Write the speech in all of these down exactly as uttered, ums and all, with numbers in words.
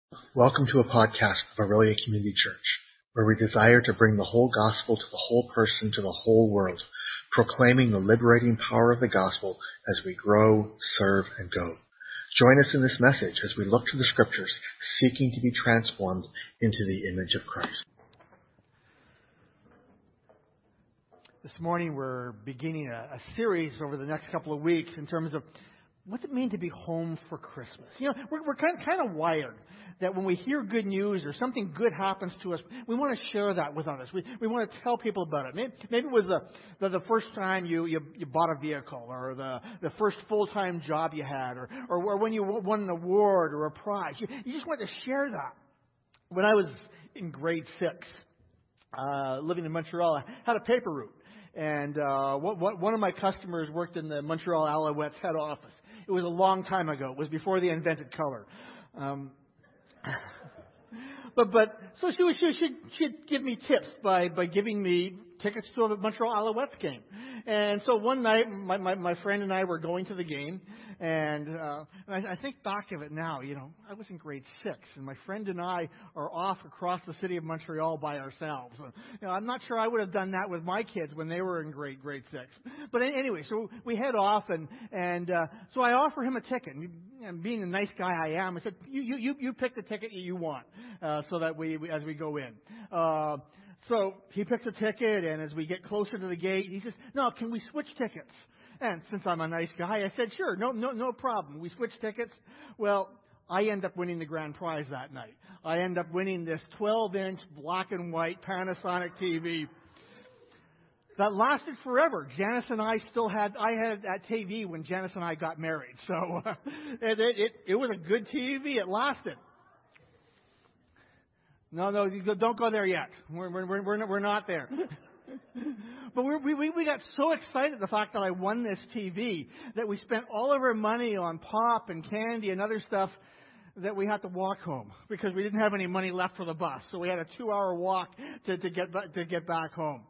Welcome to a podcast of Aurelia Community Church, where we desire to bring the whole gospel to the whole person, to the whole world, proclaiming the liberating power of the gospel as we grow, serve, and go. Join us in this message as we look to the scriptures, seeking to be transformed into the image of Christ. This morning we're beginning a, a series over the next couple of weeks in terms of what's it mean to be home for Christmas. You know, we're, we're kind, kind of wired that when we hear good news or something good happens to us, we want to share that with others. We we want to tell people about it. Maybe, maybe it was the, the the first time you, you you bought a vehicle, or the the first full-time job you had, or or, or when you won an award or a prize. You, you just want to share that. When I was in grade six, uh, living in Montreal, I had a paper route. And uh, what, what, one of my customers worked in the Montreal Alouettes head office. It was a long time ago. It was before they invented color. Um, but but so she would she she'd, she'd give me tips by by giving me tickets to a Montreal Alouettes game. And so one night, my, my, my friend and I were going to the game, and, uh, and I, I think back of it now. You know, I was in grade six, and my friend and I are off across the city of Montreal by ourselves. You know, I'm not sure I would have done that with my kids when they were in grade grade six. But anyway, so we head off, and and uh, so I offer him a ticket. And being the nice guy I am, I said, "You you you pick the ticket you want, uh, so that we, we as we go in." Uh, So he picks a ticket, and as we get closer to the gate, he says, "No, can we switch tickets?" And since I'm a nice guy, I said, "Sure, no, no, no problem." We switch tickets. Well, I end up winning the grand prize that night. I end up winning this twelve-inch black and white Panasonic T V that lasted forever. Janice and I still had, I had that T V when Janice and I got married. So uh, it, it, it was a good T V. It lasted. No, no, don't go there yet. We're we're we're not, we're not there. But we we we got so excited the fact that I won this T V that we spent all of our money on pop and candy and other stuff that we had to walk home because we didn't have any money left for the bus. So we had a two-hour walk to to get to get back home.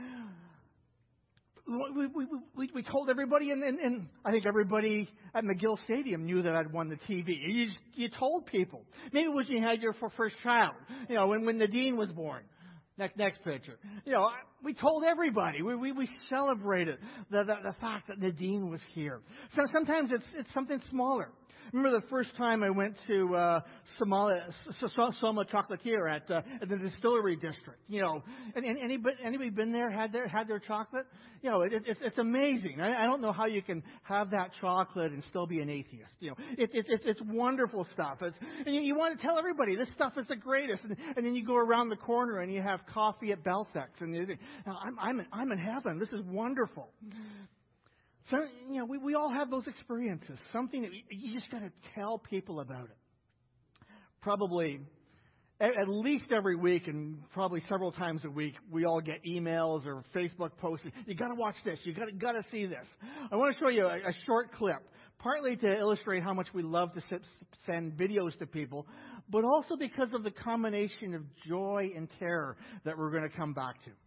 We, we, we, we told everybody, and, and, and I think everybody at McGill Stadium knew that I'd won the T V. You, you told people. Maybe it was you had your first child, you know, when, when Nadine was born. Next, next picture. You know, we told everybody. We, we, we celebrated the, the, the fact that Nadine was here. So sometimes it's, it's something smaller. Remember the first time I went to uh, Somalia, Soma Chocolatier at, uh, at the distillery district. You know, and, and anybody anybody been there? Had their had their chocolate? You know, it, it, it's it's amazing. I, I don't know how you can have that chocolate and still be an atheist. You know, it, it, it's it's wonderful stuff. It's, and you, you want to tell everybody this stuff is the greatest. And, and then you go around the corner and you have coffee at Belsex, and you think, I'm I'm in, I'm in heaven. This is wonderful. So, you know, we, we all have those experiences. Something that you just got to tell people about it. Probably at, at least every week, and probably several times a week, we all get emails or Facebook posts. You got to watch this. You got to got to see this. I want to show you a, a short clip, partly to illustrate how much we love to sit, send videos to people, but also because of the combination of joy and terror that we're going to come back to.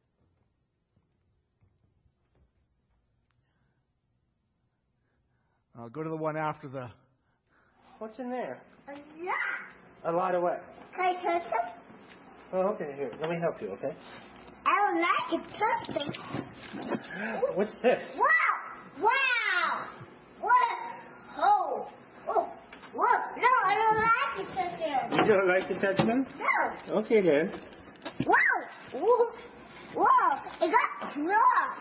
I'll go to the one after the... What's in there? A lot. A lot of what? Can I touch them? Oh, okay. Here, let me help you, okay? I don't like it touching. What's this? Wow! Wow! What? Oh! Oh! Whoa! No, I don't like it touching. You don't like to touch them? No! Okay, then. Wow! Whoa! Whoa! It got claws!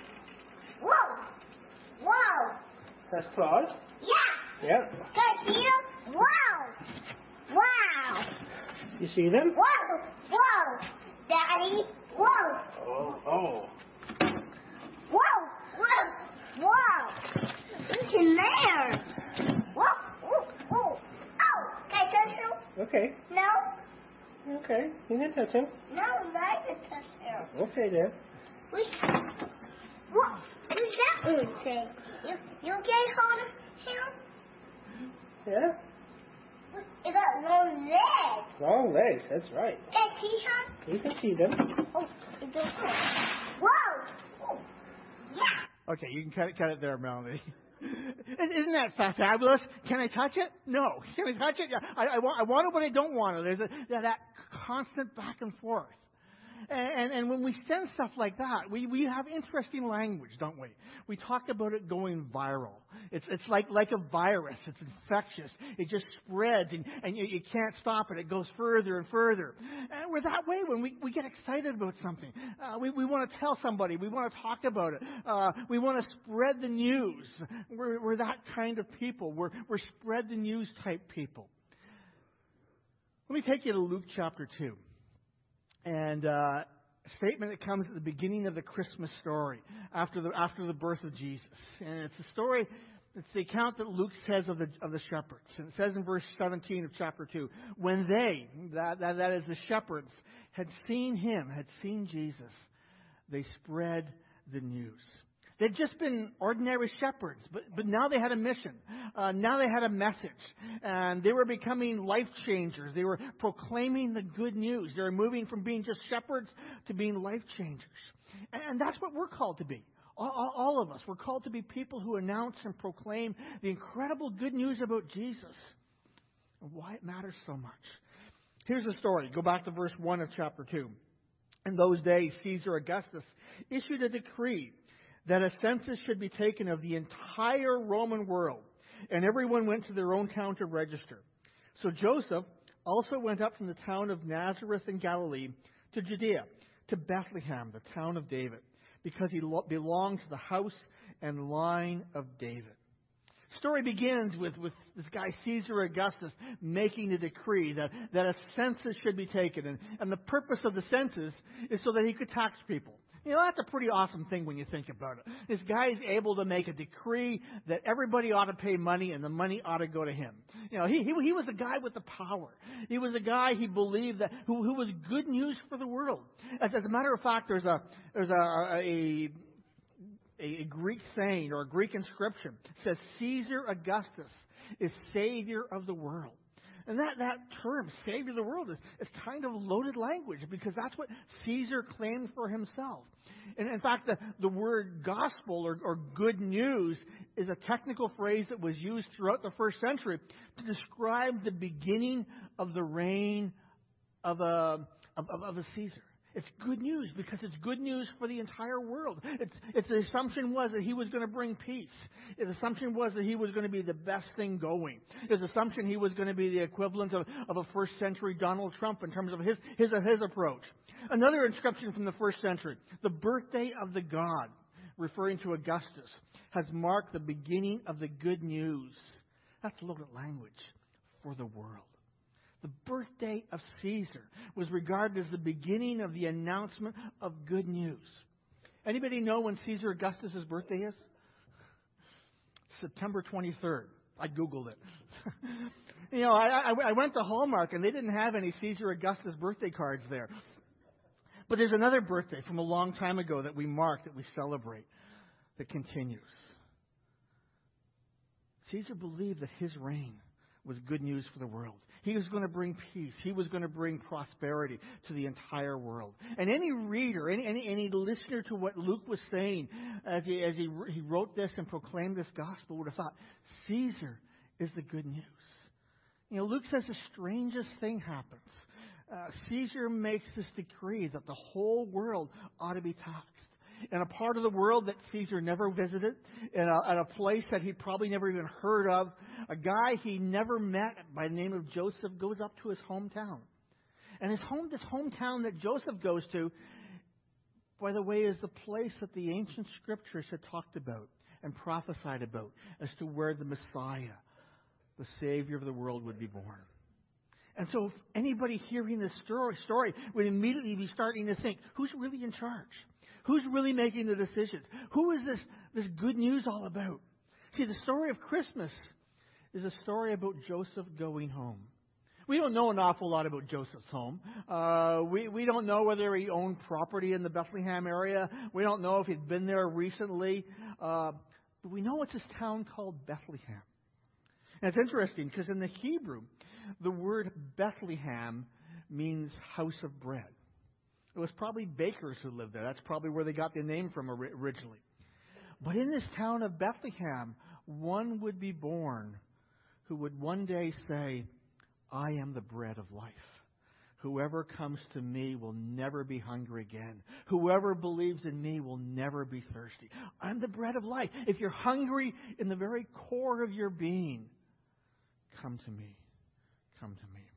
Whoa! Whoa! That's claws? Yeah! Yep. Can I see them? Wow! Wow! You see them? Whoa! Whoa! Daddy! Whoa! Oh, oh. Whoa! Whoa! Whoa! What's in there? Whoa! Whoa! Whoa! Oh! Can I touch you? Okay. No? Okay. You can touch them. No, I can touch you. Okay, then. What's, what? What's that one say? You, you can hold him? Yeah? It got long legs. Long legs, that's right. Can I see her? You can see them. Oh, it goes. Whoa! Oh. Yeah! Okay, you can cut it, cut it there, Melanie. Isn't that fa- fabulous? Can I touch it? No. Can I touch it? Yeah. I, I, want, I want it, but I don't want it. There's a, yeah, that constant back and forth. And, and, and when we send stuff like that, we, we have interesting language, don't we? We talk about it going viral. It's, it's like, like a virus. It's infectious. It just spreads, and, and you, you can't stop it. It goes further and further. And we're that way when we, we get excited about something. Uh, we, we want to tell somebody. We want to talk about it. Uh, we want to spread the news. We're, we're that kind of people. We're, we're spread the news type people. Let me take you to Luke chapter two. And uh, a statement that comes at the beginning of the Christmas story, after the after the birth of Jesus. And it's a story, it's the account that Luke says of the of the shepherds. And it says in verse seventeen of chapter two, when they, that, that, that is the shepherds, had seen him, had seen Jesus, they spread the news. They'd just been ordinary shepherds, but, but now they had a mission. Uh, now they had a message. And they were becoming life changers. They were proclaiming the good news. They were moving from being just shepherds to being life changers. And, and that's what we're called to be. All, all, all of us. We're called to be people who announce and proclaim the incredible good news about Jesus and why it matters so much. Here's the story. Go back to verse one of chapter two. In those days, Caesar Augustus issued a decree that a census should be taken of the entire Roman world, and everyone went to their own town to register. So Joseph also went up from the town of Nazareth in Galilee to Judea, to Bethlehem, the town of David, because he lo- belonged to the house and line of David. The story begins with, with this guy Caesar Augustus making a decree that, that a census should be taken. And, and the purpose of the census is so that he could tax people. You know, that's a pretty awesome thing when you think about it. This guy is able to make a decree that everybody ought to pay money and the money ought to go to him. You know, he he, he was a guy with the power. He was a guy he believed that who, who was good news for the world. As, as a matter of fact, there's a there's a a, a, a Greek saying or a Greek inscription that says Caesar Augustus is Savior of the world. And that, that term, Savior of the world, is, is kind of loaded language because that's what Caesar claimed for himself. And in fact, the, the word gospel or, or good news is a technical phrase that was used throughout the first century to describe the beginning of the reign of a, of, of a Caesar. It's good news because it's good news for the entire world. It's, it's the assumption was that he was going to bring peace. The assumption was that he was going to be the best thing going. His assumption he was going to be the equivalent of, of a first century Donald Trump in terms of his, his, his approach. Another inscription from the first century, the birthday of the god, referring to Augustus, has marked the beginning of the good news. That's loaded language for the world. The birthday of Caesar was regarded as the beginning of the announcement of good news. Anybody know when Caesar Augustus' birthday is? September twenty-third. I Googled it. you know, I, I, I went to Hallmark and they didn't have any Caesar Augustus birthday cards there. But there's another birthday from a long time ago that we mark, that we celebrate, that continues. Caesar believed that his reign was good news for the world. He was going to bring peace. He was going to bring prosperity to the entire world. And any reader, any any, any listener to what Luke was saying as he as he, he wrote this and proclaimed this gospel would have thought, Caesar is the good news. You know, Luke says the strangest thing happens. Uh, Caesar makes this decree that the whole world ought to be taxed. In a part of the world that Caesar never visited, in a, in a place that he probably never even heard of, a guy he never met by the name of Joseph goes up to his hometown. And his home, this hometown that Joseph goes to, by the way, is the place that the ancient scriptures had talked about and prophesied about as to where the Messiah, the Savior of the world, would be born. And so if anybody hearing this story, story would immediately be starting to think, who's really in charge? Who's really making the decisions? Who is this, this good news all about? See, the story of Christmas is a story about Joseph going home. We don't know an awful lot about Joseph's home. Uh, we, we don't know whether he owned property in the Bethlehem area. We don't know if he'd been there recently. Uh, but we know it's this town called Bethlehem. And it's interesting because in the Hebrew, the word Bethlehem means house of bread. It was probably bakers who lived there. That's probably where they got their name from originally. But in this town of Bethlehem one would be born who would one day say, I am the bread of life. Whoever comes to me will never be hungry again. Whoever believes in me will never be thirsty. I'm the bread of life. If you're hungry in the very core of your being, come to me. Come to me.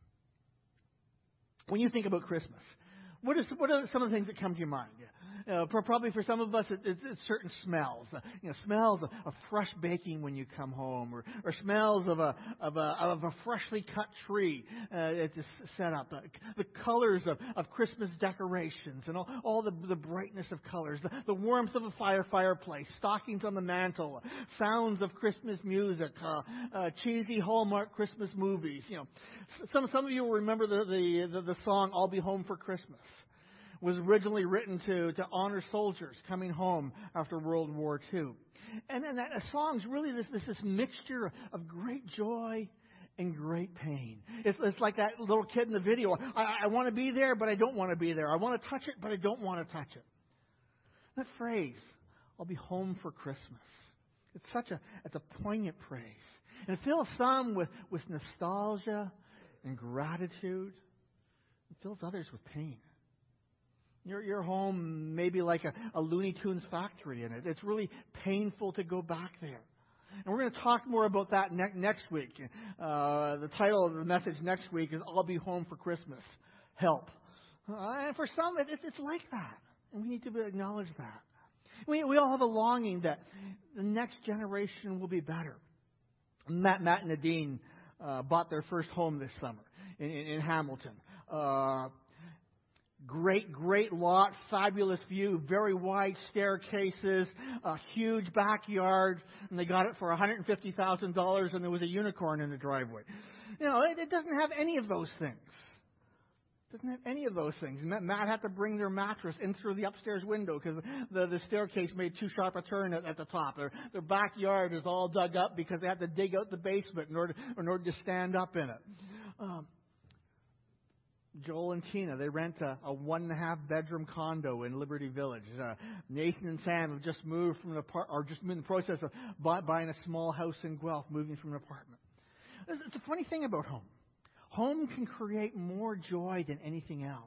When you think about Christmas, what, is, what are some of the things that come to your mind? Uh, probably for some of us, it, it's, it's certain smells. Uh, you know, smells of, of fresh baking when you come home, or, or smells of a of a of a freshly cut tree uh, it's set up. Uh, the colors of, of Christmas decorations and all, all the the brightness of colors, the, the warmth of a fire fireplace, stockings on the mantle, sounds of Christmas music, uh, uh, cheesy Hallmark Christmas movies. You know, some some of you will remember the the the, the song "I'll Be Home for Christmas." Was originally written to, to honor soldiers coming home after World War Two. And then that a song's really this, this, this mixture of great joy and great pain. It's, it's like that little kid in the video. I, I want to be there, but I don't want to be there. I want to touch it, but I don't want to touch it. That phrase, I'll be home for Christmas. It's such a, it's a poignant praise. And it fills some with, with nostalgia and gratitude. It fills others with pain. Your, your home may be like a, a Looney Tunes factory in it. It's really painful to go back there. And we're going to talk more about that ne- next week. Uh, the title of the message next week is I'll Be Home for Christmas. Help. Uh, and for some, it, it's like that. And we need to acknowledge that. We, we all have a longing that the next generation will be better. Matt, Matt and Nadine uh, bought their first home this summer in, in, in Hamilton. Uh, Great, great lot, fabulous view, very wide staircases, a huge backyard, and they got it for one hundred fifty thousand dollars, and there was a unicorn in the driveway. You know, it, it doesn't have any of those things. It doesn't have any of those things. Matt, Matt had to bring their mattress in through the upstairs window because the, the staircase made too sharp a turn at, at the top. Their, their backyard is all dug up because they had to dig out the basement in order, in order to stand up in it. Um, Joel and Tina, they rent a, a one and a half bedroom condo in Liberty Village. Uh, Nathan and Sam have just moved from an apart, or just in the process of buy, buying a small house in Guelph, moving from an apartment. It's, it's a funny thing about home. Home can create more joy than anything else.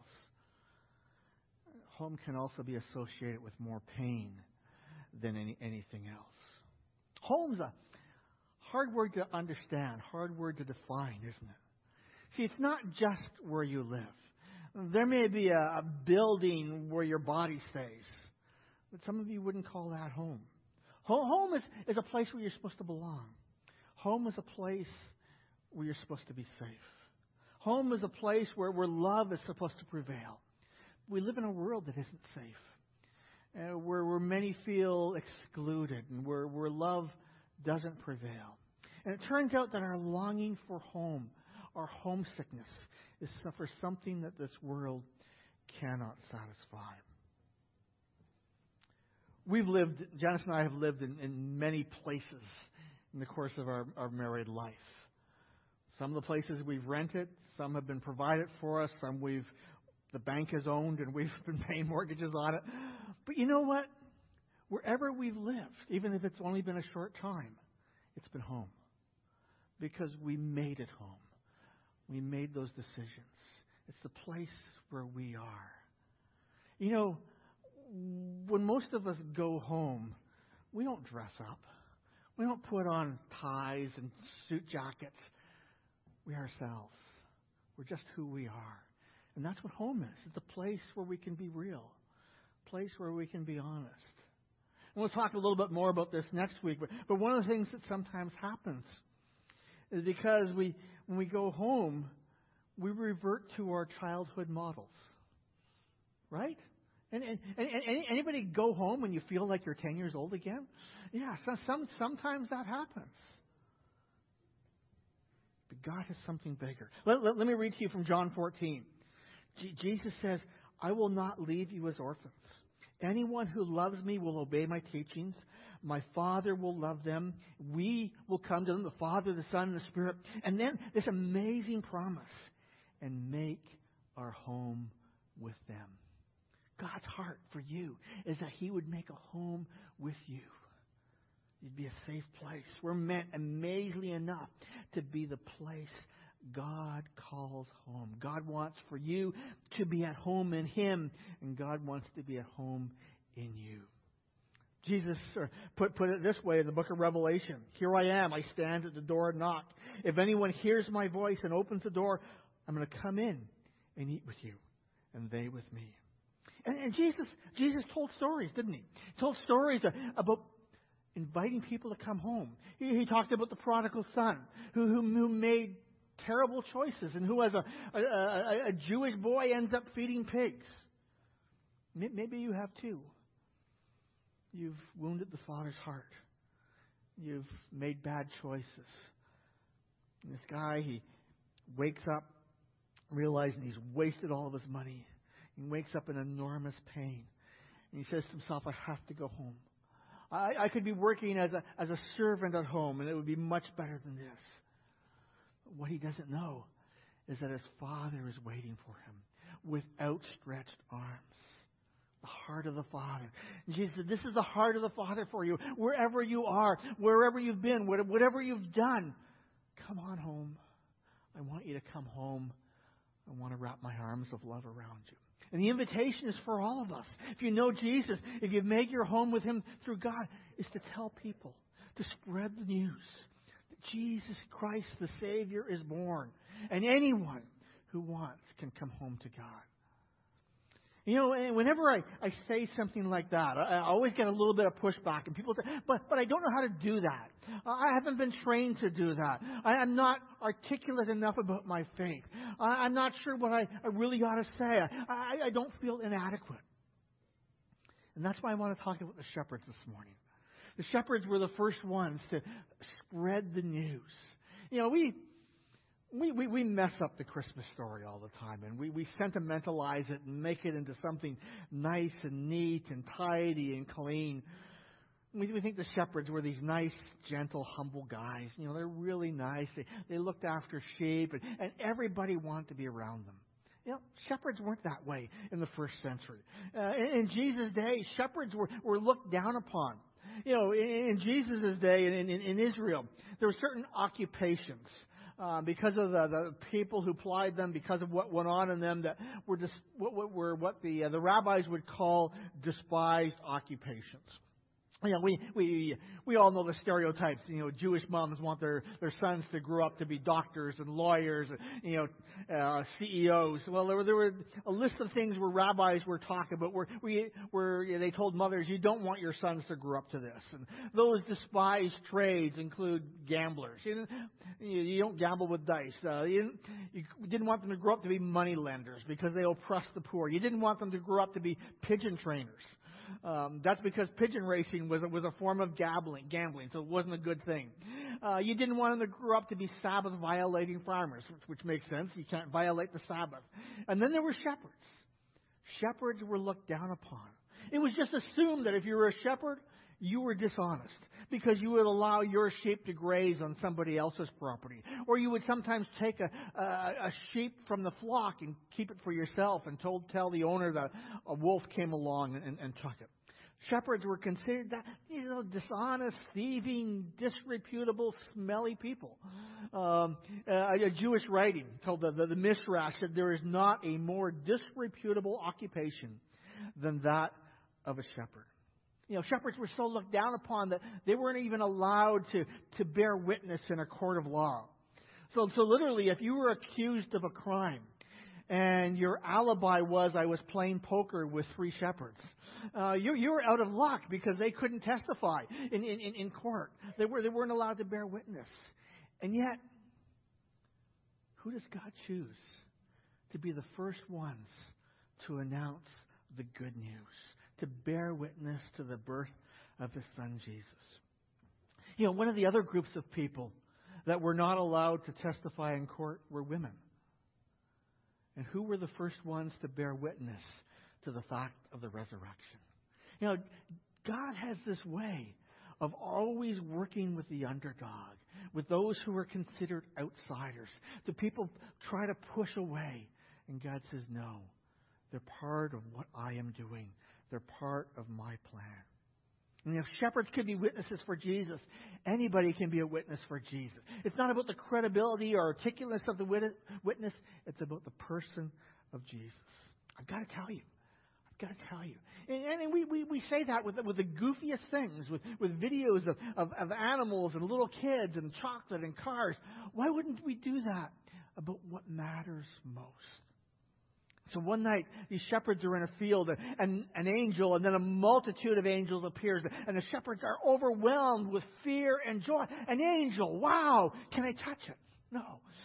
Home can also be associated with more pain than any, anything else. Home's a hard word to understand, hard word to define, isn't it? See, it's not just where you live. There may be a, a building where your body stays, but some of you wouldn't call that home. Home is, is a place where you're supposed to belong. Home is a place where you're supposed to be safe. Home is a place where, where love is supposed to prevail. We live in a world that isn't safe, uh, where, where many feel excluded and where, where love doesn't prevail. And it turns out that our longing for home, our homesickness, is for something that this world cannot satisfy. We've lived, Janice and I have lived in, in many places in the course of our, our married life. Some of the places we've rented, some have been provided for us, some we've, the bank has owned and we've been paying mortgages on it. But you know what? Wherever we've lived, even if it's only been a short time, it's been home. Because we made it home. We made those decisions. It's the place where we are. You know, when most of us go home, we don't dress up. We don't put on ties and suit jackets. We are ourselves. We're just who we are. And that's what home is. It's a place where we can be real. A place where we can be honest. And we'll talk a little bit more about this next week. But, but one of the things that sometimes happens is because we, when we go home, we revert to our childhood models. Right? And, and, and, and anybody go home when you feel like you're ten years old again? Yeah, so, some, sometimes that happens. But God has something bigger. Let, let, let me read to you from John fourteen. G- Jesus says, I will not leave you as orphans. Anyone who loves me will obey my teachings. My Father will love them. We will come to them, the Father, the Son, and the Spirit. And then this amazing promise, and make our home with them. God's heart for you is that He would make a home with you. You'd be a safe place. We're meant, amazingly enough, to be the place God calls home. God wants for you to be at home in Him, and God wants to be at home in you. Jesus put, put it this way in the book of Revelation. Here I am. I stand at the door and knock. If anyone hears my voice and opens the door, I'm going to come in and eat with you, and they with me. And, and Jesus, Jesus told stories, didn't He? He told stories about inviting people to come home. He, he talked about the prodigal son who, who, who made terrible choices and who, as a, a, a, a Jewish boy, ends up feeding pigs. Maybe you have too. You've wounded the Father's heart. You've made bad choices. And this guy, he wakes up realizing he's wasted all of his money. He wakes up in enormous pain. And he says to himself, I have to go home. I, I could be working as a, as a servant at home, and it would be much better than this. But what he doesn't know is that his Father is waiting for him with outstretched arms. The heart of the Father. And Jesus said, this is the heart of the Father for you. Wherever you are, wherever you've been, whatever you've done, come on home. I want you to come home. I want to wrap my arms of love around you. And the invitation is for all of us. If you know Jesus, if you've made your home with Him through God, is to tell people, to spread the news that Jesus Christ, the Savior, is born. And anyone who wants can come home to God. You know, whenever I, I say something like that, I, I always get a little bit of pushback. And people say, but, but I don't know how to do that. I haven't been trained to do that. I, I'm not articulate enough about my faith. I, I'm not sure what I, I really ought to say. I, I, I don't feel inadequate. And that's why I want to talk about the shepherds this morning. The shepherds were the first ones to spread the news. You know, we... We, we we mess up the Christmas story all the time, and we, we sentimentalize it and make it into something nice and neat and tidy and clean. We, we think the shepherds were these nice, gentle, humble guys. You know, they're really nice. They, they looked after sheep, and, and everybody wanted to be around them. You know, shepherds weren't that way in the first century. Uh, in, in Jesus' day, shepherds were, were looked down upon. You know, in, in Jesus' day, in, in, in Israel, there were certain occupations. Uh, because of the, the people who plied them, because of what went on in them, that were dis, what, what were what the uh, the rabbis would call despised occupations. You know, we we we all know the stereotypes. You know, Jewish moms want their, their sons to grow up to be doctors and lawyers, and, you know, uh, C E Os. Well, there were there were a list of things where rabbis were talking about where we where you know, they told mothers, you don't want your sons to grow up to this. And those despised trades include gamblers. You, you, you don't gamble with dice. Uh, you, you didn't want them to grow up to be money lenders because they oppress the poor. You didn't want them to grow up to be pigeon trainers. Um, that's because pigeon racing was, was a form of gambling, gambling, so it wasn't a good thing. Uh, you didn't want them to grow up to be Sabbath-violating farmers, which, which makes sense. You can't violate the Sabbath. And then there were shepherds. Shepherds were looked down upon. It was just assumed that if you were a shepherd, you were dishonest because you would allow your sheep to graze on somebody else's property. Or you would sometimes take a, a, a sheep from the flock and keep it for yourself and told, tell the owner that a wolf came along and, and, and took it. Shepherds were considered that, you know, dishonest, thieving, disreputable, smelly people. Um, a, a Jewish writing told the, the, the Midrash said there is not a more disreputable occupation than that of a shepherd. You know, shepherds were so looked down upon that they weren't even allowed to, to bear witness in a court of law. So, so literally, if you were accused of a crime and your alibi was, I was playing poker with three shepherds, uh, you, you were out of luck because they couldn't testify in, in, in court. They, were, they weren't allowed to bear witness. And yet, who does God choose to be the first ones to announce the good news? To bear witness to the birth of His Son, Jesus. You know, one of the other groups of people that were not allowed to testify in court were women. And who were the first ones to bear witness to the fact of the resurrection? You know, God has this way of always working with the underdog, with those who are considered outsiders. The people try to push away. And God says, no, they're part of what I am doing. They're part of my plan. And if shepherds could be witnesses for Jesus, anybody can be a witness for Jesus. It's not about the credibility or articulateness of the witness. It's about the person of Jesus. I've got to tell you. I've got to tell you. And, and we, we, we say that with, with the goofiest things, with, with videos of, of, of animals and little kids and chocolate and cars. Why wouldn't we do that about what matters most? So one night, these shepherds are in a field, and an angel and then a multitude of angels appears, and the shepherds are overwhelmed with fear and joy. An angel, wow, can I touch it? No.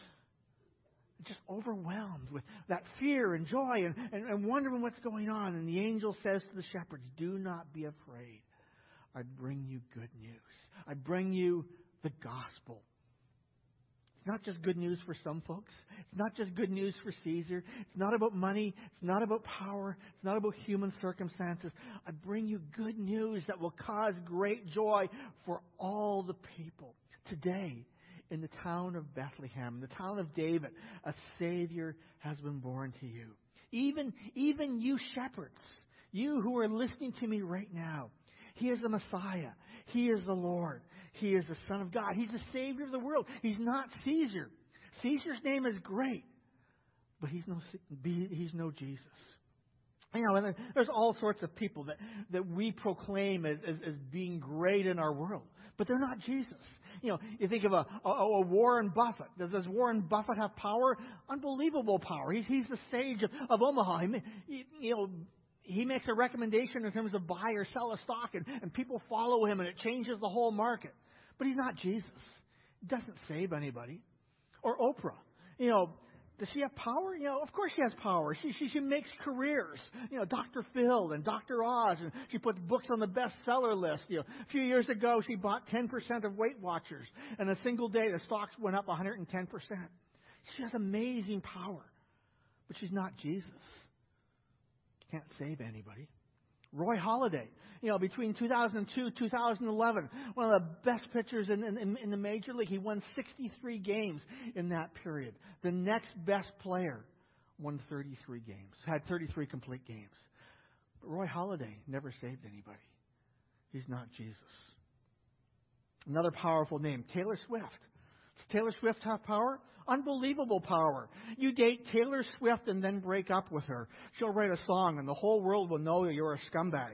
Just overwhelmed with that fear and joy and, and, and wondering what's going on. And the angel says to the shepherds, do not be afraid. I bring you good news. I bring you the gospel. It's not just good news for some folks. It's not just good news for Caesar. It's not about money. It's not about power. It's not about human circumstances. I bring you good news that will cause great joy for all the people. Today, in the town of Bethlehem, in the town of David, a Savior has been born to you. Even, even you shepherds, you who are listening to me right now, He is the Messiah. He is the Lord. He is the Son of God. He's the Savior of the world. He's not Caesar. Caesar's name is great, but he's no he's no Jesus. You know, and there's all sorts of people that, that we proclaim as, as, as being great in our world, but they're not Jesus. You know, you think of a, a, a Warren Buffett. Does, does Warren Buffett have power? Unbelievable power. He's, he's the sage of, of Omaha. He, you know, he makes a recommendation in terms of buy or sell a stock, and, and people follow him, and it changes the whole market. But he's not Jesus. He doesn't save anybody. Or Oprah. You know, does she have power? You know, of course she has power. She, she, she makes careers. You know, Doctor Phil and Doctor Oz, and she puts books on the bestseller list. You know, a few years ago, she bought ten percent of Weight Watchers. And a single day, the stocks went up one hundred ten percent. She has amazing power. But she's not Jesus. Can't save anybody. Roy Halladay, you know, between two thousand two and two thousand eleven, one of the best pitchers in, in, in the major league. He won sixty-three games in that period. The next best player won thirty-three games, had thirty-three complete games. But Roy Halladay never saved anybody. He's not Jesus. Another powerful name, Taylor Swift. Does Taylor Swift have power? Unbelievable power. You date Taylor Swift and then break up with her. She'll write a song and the whole world will know you're a scumbag.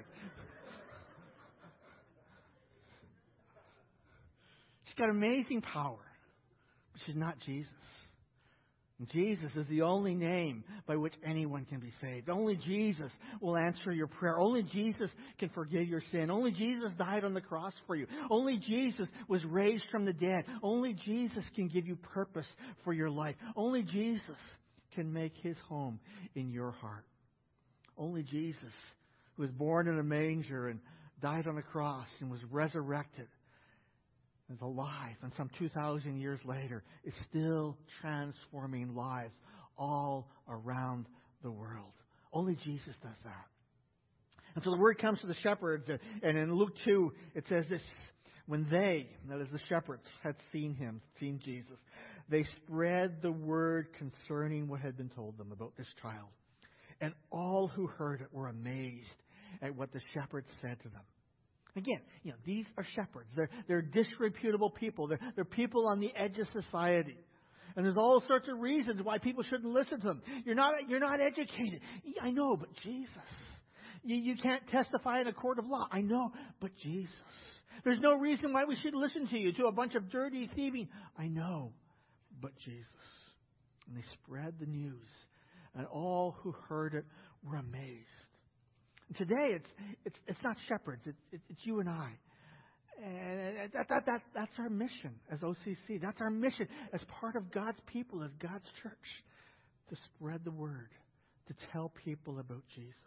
She's got amazing power, but she's not Jesus. And Jesus is the only name by which anyone can be saved. Only Jesus will answer your prayer. Only Jesus can forgive your sin. Only Jesus died on the cross for you. Only Jesus was raised from the dead. Only Jesus can give you purpose for your life. Only Jesus can make His home in your heart. Only Jesus, who was born in a manger and died on a cross and was resurrected, is alive, and some two thousand years later is still transforming lives all around the world. Only Jesus does that. And so the word comes to the shepherds, and in Luke two it says this: when they, that is the shepherds, had seen Him, seen Jesus, they spread the word concerning what had been told them about this child. And all who heard it were amazed at what the shepherds said to them. Again, you know, these are shepherds. They're, they're disreputable people. They're, they're people on the edge of society. And there's all sorts of reasons why people shouldn't listen to them. You're not, you're not educated. I know, but Jesus. You, you can't testify in a court of law. I know, but Jesus. There's no reason why we should listen to you, to a bunch of dirty thieving. I know, but Jesus. And they spread the news. And all who heard it were amazed. Today, it's it's it's not shepherds. It's it's, it's you and I, and that, that that that's our mission as O C C. That's our mission as part of God's people, as God's church, to spread the word, to tell people about Jesus.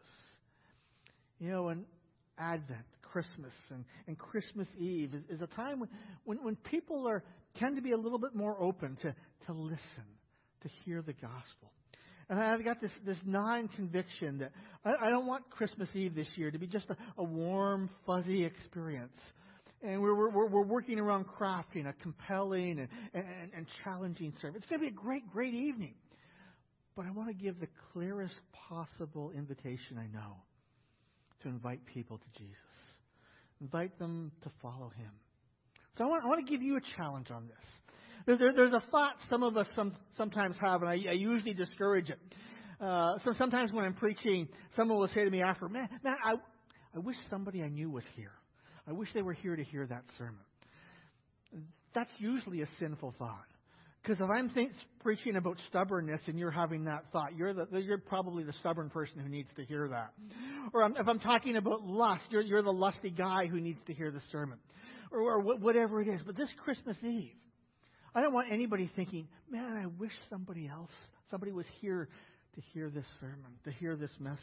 You know, and Advent, Christmas, and, and Christmas Eve is, is a time when, when when people are tend to be a little bit more open to to listen, to hear the gospel. And I've got this, this gnawing conviction that I, I don't want Christmas Eve this year to be just a, a warm, fuzzy experience. And we're, we're, we're working around crafting a compelling and, and, and challenging service. It's going to be a great, great evening. But I want to give the clearest possible invitation I know to invite people to Jesus. Invite them to follow Him. So I want, I want to give you a challenge on this. There, there, there's a thought some of us some, sometimes have, and I, I usually discourage it. Uh, so sometimes when I'm preaching, someone will say to me after, man, man I, I wish somebody I knew was here. I wish they were here to hear that sermon. That's usually a sinful thought. Because if I'm think, preaching about stubbornness and you're having that thought, you're the, you're probably the stubborn person who needs to hear that. Or I'm, if I'm talking about lust, you're, you're the lusty guy who needs to hear the sermon. Or, or whatever it is. But this Christmas Eve, I don't want anybody thinking, man, I wish somebody else, somebody was here to hear this sermon, to hear this message.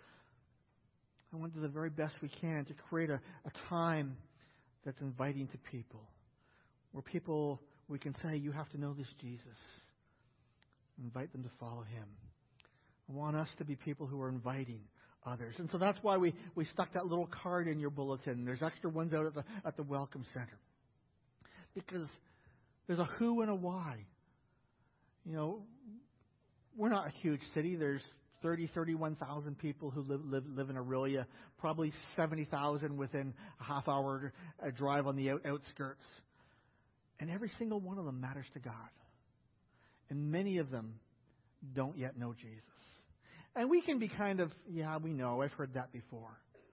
I want to do the very best we can to create a, a time that's inviting to people. Where people, we can say, you have to know this Jesus. Invite them to follow Him. I want us to be people who are inviting others. And so that's why we, we stuck that little card in your bulletin. There's extra ones out at the, at the Welcome Center. Because there's a who and a why. You know, we're not a huge city. There's thirty, thirty-one thousand people who live, live, live in Orillia. Probably seventy thousand within a half hour uh, drive on the out, outskirts. And every single one of them matters to God. And many of them don't yet know Jesus. And we can be kind of, yeah, we know, I've heard that before.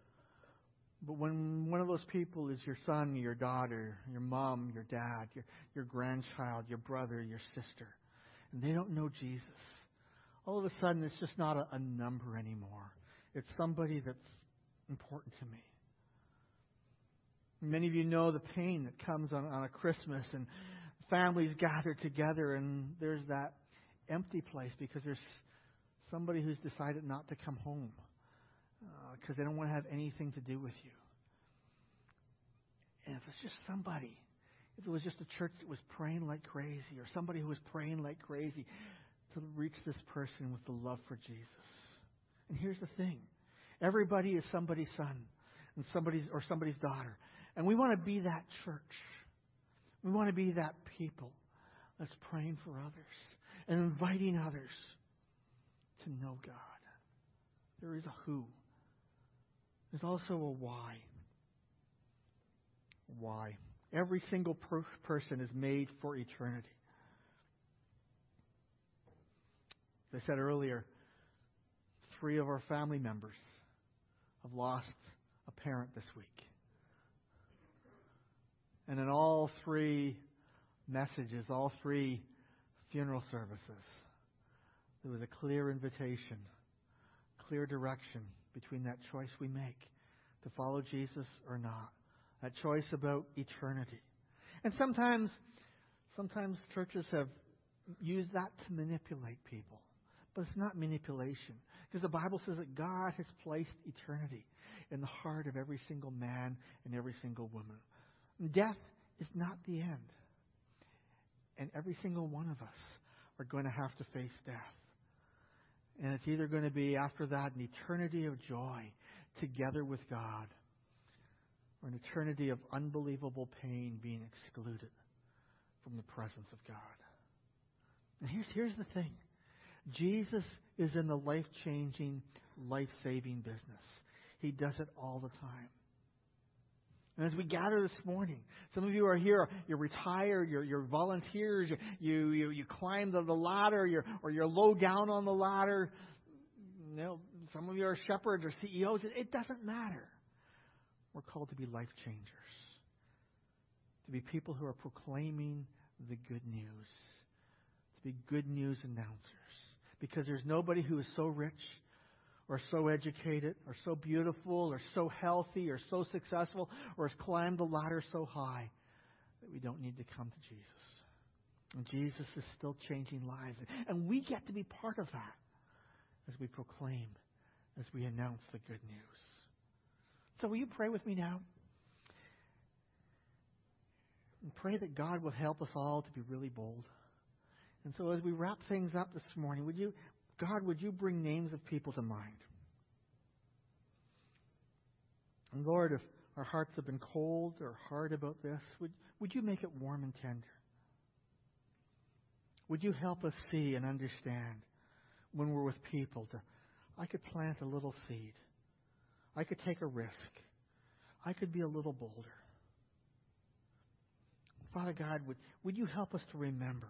But when one of those people is your son, your daughter, your mom, your dad, your, your grandchild, your brother, your sister, and they don't know Jesus, all of a sudden it's just not a, a number anymore. It's somebody that's important to me. Many of you know the pain that comes on, on a Christmas and families gather together and there's that empty place because there's somebody who's decided not to come home because uh, they don't want to have anything to do with you. And if it's just somebody, if it was just a church that was praying like crazy or somebody who was praying like crazy to reach this person with the love for Jesus. And here's the thing. Everybody is somebody's son and somebody's or somebody's daughter. And we want to be that church. We want to be that people that's praying for others and inviting others to know God. There is a who. There's also a why. Why? Every single per- person is made for eternity. As I said earlier, three of our family members have lost a parent this week. And in all three messages, all three funeral services, there was a clear invitation, clear direction between that choice we make to follow Jesus or not. That choice about eternity. And sometimes, sometimes churches have used that to manipulate people. But it's not manipulation. Because the Bible says that God has placed eternity in the heart of every single man and every single woman. Death is not the end. And every single one of us are going to have to face death. And it's either going to be after that an eternity of joy together with God or an eternity of unbelievable pain being excluded from the presence of God. And here's, here's the thing. Jesus is in the life-changing, life-saving business. He does it all the time. And as we gather this morning, some of you are here, you're retired, you're, you're volunteers, you, you, you climb the, the ladder, you're, or you're low down on the ladder. You know, some of you are shepherds or C E Os. It doesn't matter. We're called to be life changers. To be people who are proclaiming the good news. To be good news announcers. Because there's nobody who is so rich or so educated, or so beautiful, or so healthy, or so successful, or has climbed the ladder so high that we don't need to come to Jesus. And Jesus is still changing lives. And we get to be part of that as we proclaim, as we announce the good news. So will you pray with me now? And pray that God will help us all to be really bold. And so as we wrap things up this morning, would you... God, would you bring names of people to mind? And Lord, if our hearts have been cold or hard about this, would, would you make it warm and tender? Would you help us see and understand when we're with people to, I could plant a little seed. I could take a risk. I could be a little bolder. Father God, would, would you help us to remember?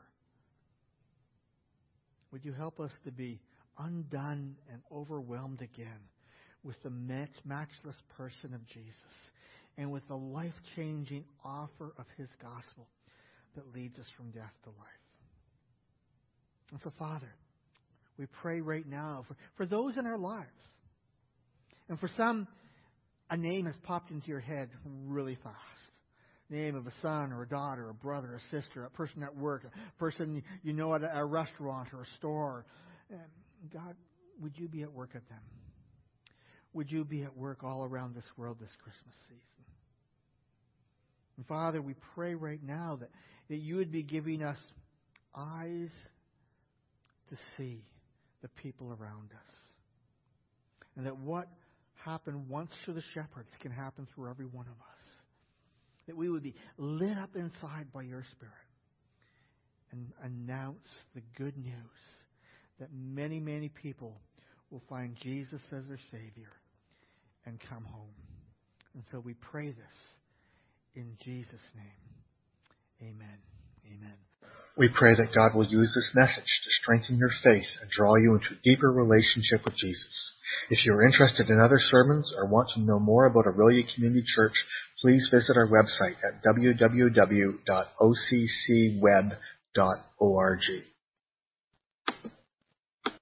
Would you help us to be undone and overwhelmed again with the matchless person of Jesus and with the life-changing offer of His gospel that leads us from death to life. And so, Father, we pray right now for, for those in our lives. And for some, a name has popped into your head really fast. Name of a son or a daughter, a brother, a sister, a person at work, a person you know at a restaurant or a store. And God, would you be at work at them? Would you be at work all around this world this Christmas season? And Father, we pray right now that, that you would be giving us eyes to see the people around us. And that what happened once through the shepherds can happen through every one of us. That we would be lit up inside by your Spirit and announce the good news that many, many people will find Jesus as their Savior and come home. And so we pray this in Jesus' name. Amen. Amen. We pray that God will use this message to strengthen your faith and draw you into a deeper relationship with Jesus. If you're interested in other sermons or want to know more about Aurelia Community Church, please visit our website at w w w dot o c c web dot org.